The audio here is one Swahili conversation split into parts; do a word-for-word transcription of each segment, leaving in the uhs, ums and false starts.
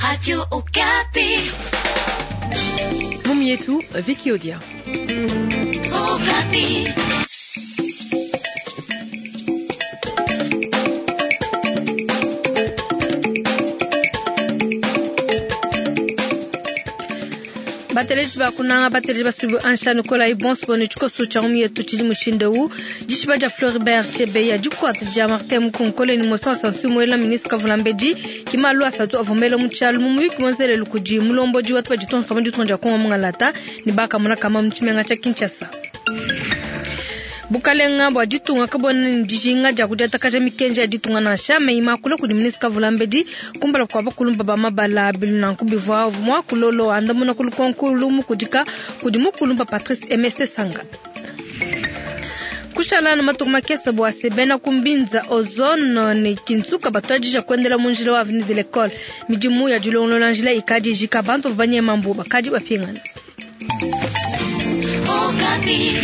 Radio Okapi. Mumu yetu Vicky Odia. Okapi. Bateleji bakuna bateleji basubu anshano kola ibons bone chuko suchaumi yetu chiji mushindewu jishiba ja Floribert Chebeya juko atja Martin Mukonkole ni moso sansu mwela ministre Kavulambeji kimalu asatu avomelo mchalu mumu kimonzele lukuji mulomboji watu bajiton kamanju tonja kwa mngalata ni baka muna kama mchimenga cha Kinshasa. Bukalenga bwa ditunga kabona njinga ja kudata kaja mikenja ya ditunga na shame imakula kudi ministre Kavulambeji kumbala kwa bakulumba ba mabala biluna kubivwa mwa kulolo andamuna kulukonkulu mukudika kudi mukulumba Patrice M S Sanga. Kushala na matuma kesa bwa sebena kumbinza ozone ni kinsuka batwaji kwendela munjilo wa avenue de l'école mijimu ya julongo lanjila ikadi jikabanto vanye mambo bakadi bapingana. Okapi.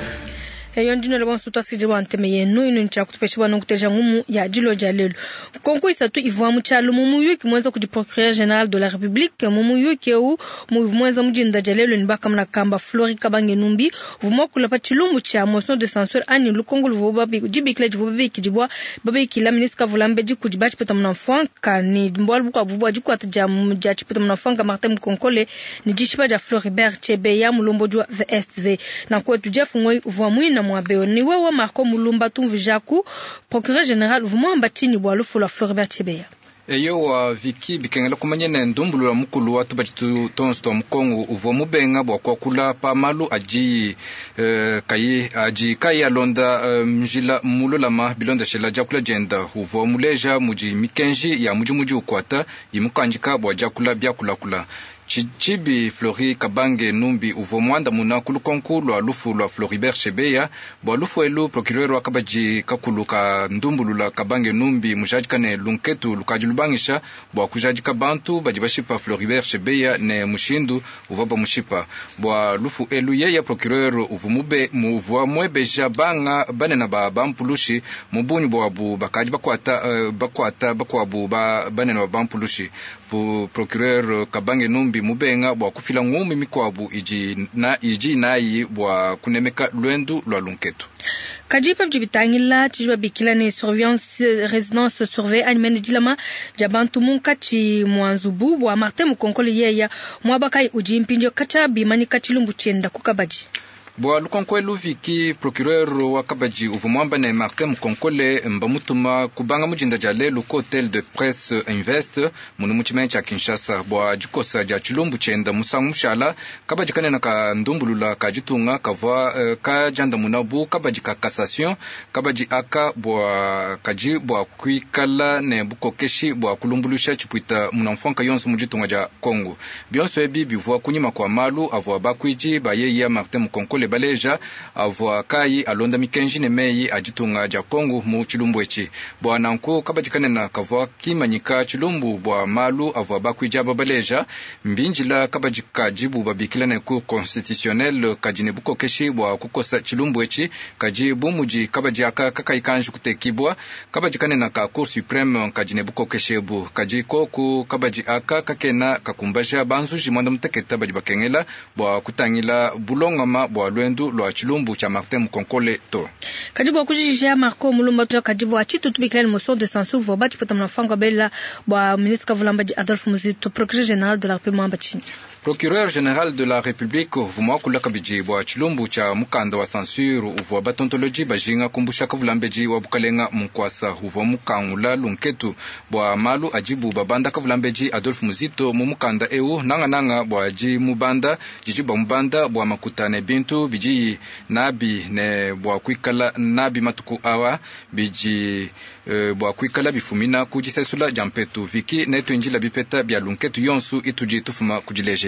Eyo ndino le bonso twasije wanteme yenu ino ncha kutupesha bwana kuteja ngumu ya jilo jalelo konko isatu ivwa muchalo mumu yuki mwenza ku procureur général de la république mumu yuki u mwenza mujinda jalelo ni baka mna kamba Flori Kabange Numbi vuma kula pa chilumbu cha motion de censure ani lukongo luvoba bi jibikle jivoba kijibwa baba kila ministre Kavulambeji kujibachi peta mna mfanka ni mbwalbu kwa bubwa jiku atja mjachi peta mna mfanka Martin Mukonkole ni jishiba ja Floribert Chebeya mulombo jwa V S V na kwa tujefu ngoi uvwa mwina mwabeo ni wewe Marco Mulumba Tumvijaku procureur général vumamba tini bwalufu la Floribert Chebeya. Eyo wa Viki bikengela kumanyene ndumbulu la mukulu watu bajitu tonsto mkongo uvo mubenga bwa kwa kula pa malu aji uh, kayi aji kayi alonda uh, mjila mulo lama bilonda shela jakula jenda uvo muleja muji mikenji ya muji muji ukwata imukanjika bwa jakula biakula kula Chibi Flori Kabange Numbi uvo mwanda muna kulukonku lwa lufu lwa Floribert Chebeya bwa lufu elu procureur wakabaji kakulu ka ndumbulu la Kabange Numbi mujajikane lunketu lukajulubangisha bwa kujajika bantu bajibashipa Floribert Chebeya ne mushindu uvaba mushipa bwa lufu elu yeye procureur uvumube muvwa mwebeja banga banena ba bampulushi mubunyu bwa bu bakaji bakwata uh, bakwata bakwabu ba banena ba bampulushi bu procureur Kabange Numbi mubenga bwa kufila ngumi mikwabu iji na iji nayi bwa kunemeka lwendu lwa lunketu Kajipa mjibitangila tijwa bikila ni surveillance résidence surveille animene dilama jabantu munkachi mwanzubu bwa Martin Mukonkole yeya mwabakai ujimpinjo kacha bimani kachilumbu chenda kukabaji Bwa lukonkwelu Viki procureur wa Kabaji uvumwamba ne Martin Mukonkole mbamutuma kubanga mujinda jale luko hotel de presse invest munu muchime cha Kinshasa bwa jikosa ja chilumbu chenda musangu mshala Kabaji kanena ka ndumbulula ka jitunga kava uh, ka janda munabu Kabaji ka cassation Kabaji aka bwa kaji bwa kuikala ne buko keshi bwa kulumbulusha chipuita munamfonka yonsu mujitunga ja Kongo bionso ebi bivwa kunyima kwa malu avwa bakuiji baye ya Martin Mukonkole baleja avwa kai alonda mikenji ne meyi ajitunga ja Kongo mu chilumbu echi bwa nanko kabajikane na kavwa kimanyika chilumbu bwa malu avwa bakuijaba baleja mbinjila kabajika jibu babikila ne ku constitutionnel kajine buko keshi bwa kukosa chilumbu echi kajibu muji kabajaka kakaikanju kutekibwa kabajikane na ka cour supreme kajine buko keshebu kajiko ku kabaji aka kakena kakumbasha banzu jimanda mteketa bajibakengela bwa kutangila bulongama bwa lwendu lwa chilumbu cha Martin Mukonkole to kajibu kujijia Marco Mulumba to kajibu achitu tubikila motion de censure vo bati pota mnafanga bela bwa ministre Kavulambeji Adolphe Muzito procureur général de la République chini procureur général de la République vumwa kula kabiji bwa chilumbu cha mukanda wa censure uvo batontoloji bajinga kumbusha Kavulambeji wa bukalenga mkwasa uvo mukangula lunketu bwa malu ajibu babanda Kavulambeji Adolphe Muzito mu mukanda eu nanga nanga bwa ji mubanda jijiba mubanda bwa makutane bintu biji nabi ne bwa kuikala nabi matuku awa biji uh, bwa kuikala bifumina kujisesula jampetu Viki netu injila bipeta bya lunketu yonsu ituji tufuma kujileje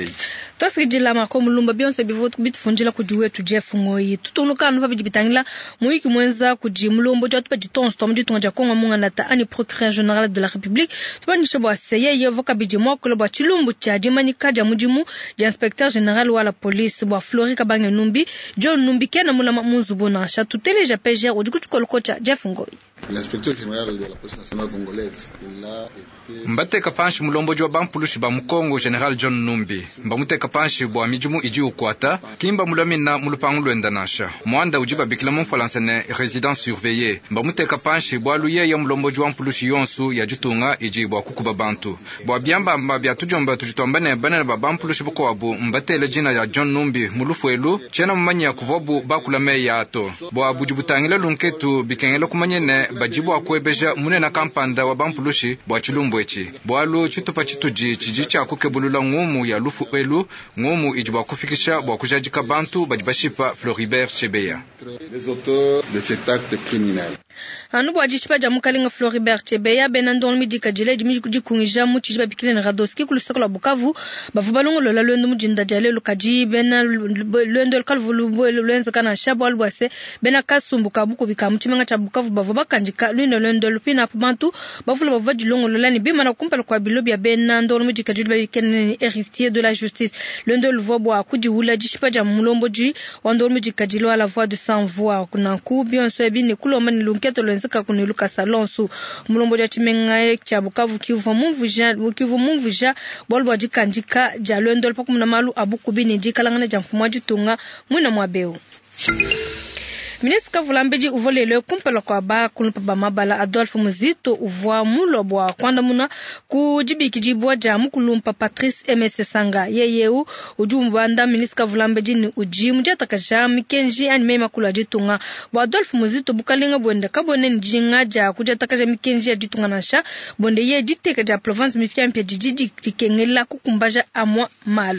bei. Tosijila makomu lumba bionse bivotu bitfunjila kujuwe tujefu ngoi. Tutunuka nufa bijibitangila muiki mwenza kujimulombo jwa tupa jitonso tomu jitunga jakonga munga nata ani procureur général de la République. Tupa nishobo aseye ye voka bijimo kulobo chilumbu cha jimani kaja mujimu ja inspecteur général wa la police wa Flori Kabange Numbi John Numbi kena mula mamunzu bonasha tutele ja P G R ujikutu kolokocha jefu ngoi. L'inspecteur général de la police nationale congolaise il a été mbate kapanshi mulombo jwa bampulushi ba mukongo général John Numbi mbamute kapanshi bwa mijumu iji ukwata kimba mulamina mulupangu lwendanasha mwanda ujiba bikila mfalansa ne résidence surveillée mbamute kapanshi bwa luye ya mulombo jwa mpulushi yonsu ya jutunga iji bwa kukuba bantu bwa byamba mbabya tujomba tujitombane banana ba bampulushi buko wabu mbate jina ya John Numbi mulufuelu chena mumanya kuvobu bakulame ya ato bwa bujibutangile lunketu bikengelo kumanyene bajibu akwebeja munena kampanda wa bampulushi bwa chilumbu echi bwalu chitupa chituji chiji cha kukebulula ngumu ya lufu elu ngumu ijibwa kufikisha bwa kujajika bantu bajibashipa Floribert Chebeya les auteurs de cet acte criminel. Anu bwa jishipa jamukalinga Floribert Chebeya benandon midika jile jimi kujikungisha mu chijiba bikile Radoski kulusokola Bukavu bavubalongo lola lwendo mujinda jale lukaji bena lwendo kalvulu lwenza kana shabo alwase bena kasumbuka buko bikamu chimanga cha Bukavu bavuba kanjika lwendo lwendo lupina bantu bavula bavaji longo lola ni bima na kumpala kwa bilobi ya benandon midika jile bikene héritier de la justice lwendo luvobwa kujiwula jishipa jamulombo ji wando midika jile à la voix de sans voix kuna ku bien so ebini kuloma ni lunketo lwenzeka kuniluka salonsu mulombo ja chimenga cha Bukavu kivu mumvuja kivu mumvuja bolwa jikanjika ja lwendo pakumuna malu abukubini jikalangana ja mfumwa jitunga mwina mwabeo. Ministre Vulambeji uvolele kumpela kwa ba kunpa ba mabala Adolphe Muzito uvwa mulobwa kwanda muna kujibiki jibwa ja mukulumpa Patrice M S Sanga yeyeu ujumbanda Ministre Vulambeji ni ujimu jataka ja mikenji ani mema kula jitunga wa Adolphe Muzito bukalinga bonde kabone njinga ja kujataka ja mikenji ya jitunga nasha bonde ye jiteka ja province mifia mpya jijiji kikengela kukumbaja amwa malu.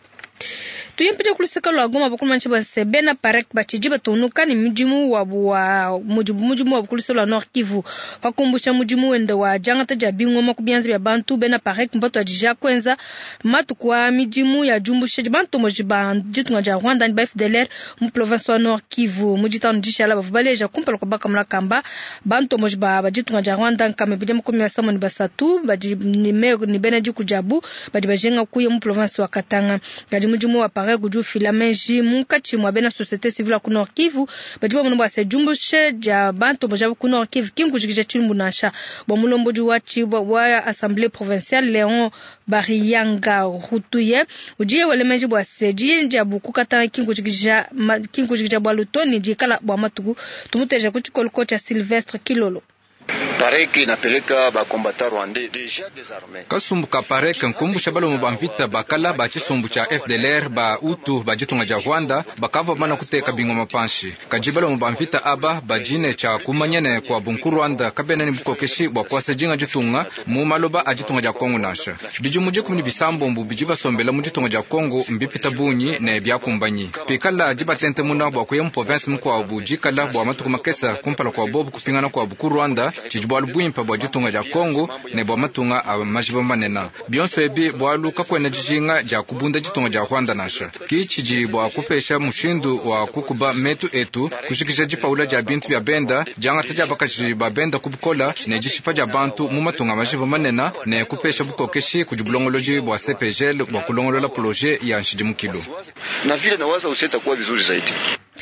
Tuyimpite kulisika lwa Goma bakulu manchiba sebena parek bachijiba tunuka ni mjimu wa wa mujibu mujimu wa kulisika lwa Nord Kivu bakumbusha mujimu wende wa jangata jabingo makubianzi ya bantu bena parek mbato ajija kwenza matu kwa mjimu ya jumbusha bantu mojiba jitunga ja Rwanda ni ba F D L R mu province wa Nord Kivu mujitano jishala bavubaleja kumpala kwa baka mlakamba bantu mojiba bajitunga ja Rwanda kama bidemu kumi ya samo ni basatu baji ni me ni bena jiku jabu baji bajenga kuye mu province wa Katanga gaji mujimu wa guju filamenji munkachi mwa bena société civile ku Nord Kivu bajiba munombo ase jumbushe ja bantu bajabu ku Nord Kivu kingu jigije chilumbu nasha bo mulombo ju wachi wa assemblée provinciale Léon Bariyanga Rutuye ujiye wale menji bwa seji njabu kukata kingu jigije kingu jigije bwa lutoni jikala bwa matugu tumuteje kuchikolo kocha Sylvestre Kilolo. Pareki inapeleka ba combattant rwandais déjà désarmés. Kasumbuka pareki nkumbusha balo mubamvita bakala ba chisumbu cha F D L R ba utu ba jitunga ja Rwanda bakava mana kuteka bingo mapanshi. Kajibalo mubamvita aba bajine cha kumanyene kwa bunku Rwanda kabena ni bukokeshi bwa kwasa jinga jitunga mu maloba ajitunga ja Kongo nasha. Biju muje kumni bisambo mbu bijiba sombela mu jitunga ja Kongo mbipita bunyi ne byakumbanyi. Pikala jiba tente muna bwa kuye mu province mko abuji kala bwa matuku makesa kumpala kwa bobu kupingana kwa buku Rwanda chijibwa lubwimpa bwa jitunga ja Kongo ne bwa matunga amajiba manena bionso ebi bwa luka kwena jijinga ja kubunda jitunga ja Rwanda nasha kichiji bwa kupesha mushindu wa kukuba metu etu kushikisha jipaula ja bintu bya benda janga taja bakaji ba benda kubukola ne jishipa ja bantu mu matunga amajiba manena ne kupesha bukokeshi kujibulongoloji bwa C P G L bwa kulongolola projet ya nshijimukilo na vile nawaza useta kuwa vizuri zaidi.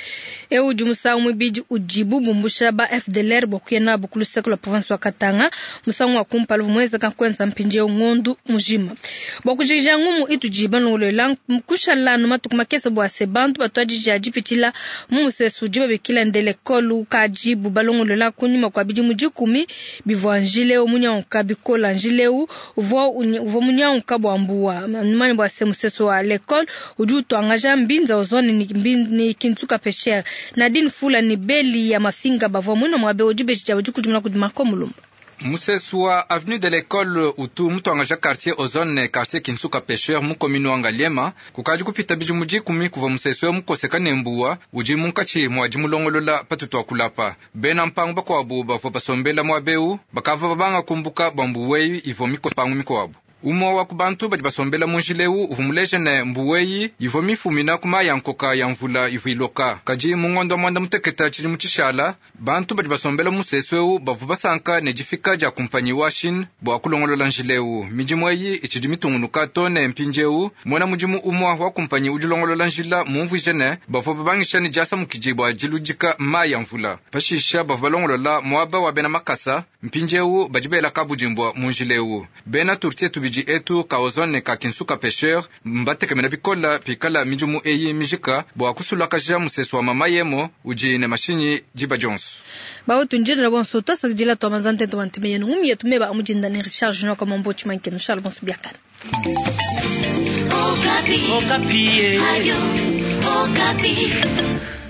Eu jumusa umibiji ujibu bumbusha ba F D L R bokuyena bukuluseko la province wa Katanga musangu wa kumpala mweza kakwenza mpinje ngondu mujima bokujija ngumu itujiba nolela mkushala no matuku makesa bwa sebantu batwaji jipitila musesu jiba bikila ndele kolu kajibu balongo lela kunyima kwa biji mujikumi bivwanjile omunya onkabikola njileu uvo uvo munya onkabwa mbuwa mani bwa semusesu wa l'école ujuto angaja mbinza ozone ni mbini kintuka pesher Nadine Fula ni beli ya mafinga bavo mwino mwabe ujube chijabu jukujumla kudimako mulumba. Musesua avenue de l'école utu mtu angaja quartier ozone quartier Kinsuka pêcheur mu commune Angaliema kukaji kupita biju muji kumi kuva musesua mukoseka nembuwa uji munkachi mwaji mulongolola patutwa kulapa bena mpangu bako wabu bavo basombela mwabeu bakava babanga kumbuka bambuweyu ivo miko pangu miko wabu umo wa kubantu badi basombela munjileu uvumuleje ne mbuweyi ivo mifumina kuma yankoka ya mvula ivo iloka kaji mungondo mwanda muteketa chiri muchishala bantu badi basombela musesweu bavuba sanka ne jifika ja kumpanyi washin bwa kulongolola njileu mijimweyi ichidi mitungunuka tone mpinjeu mwana mujimu umwa wa kumpanyi ujulongolola njila mumvu jene bavuba bangishani jasa mukijibwa jilujika ma ya mvula pashisha bavuba longolola mwaba wa bena makasa mpinjeu bajibela kabujimbwa munjileu bena turtie tubiji etu kaozone ka kinsuka pêcheur mbate kamena bikola pikala mijumu eyi mijika bwa kusula kaja museso wa mama yemo uji ne mashini jiba jones bawo tunjira na bonso to sakjila to manzante to wante meyenu ngum yetumeba amujinda ne recharge no kama mbochi mankeno charles bonso biakan Okapi. Okapi. Radio Okapi.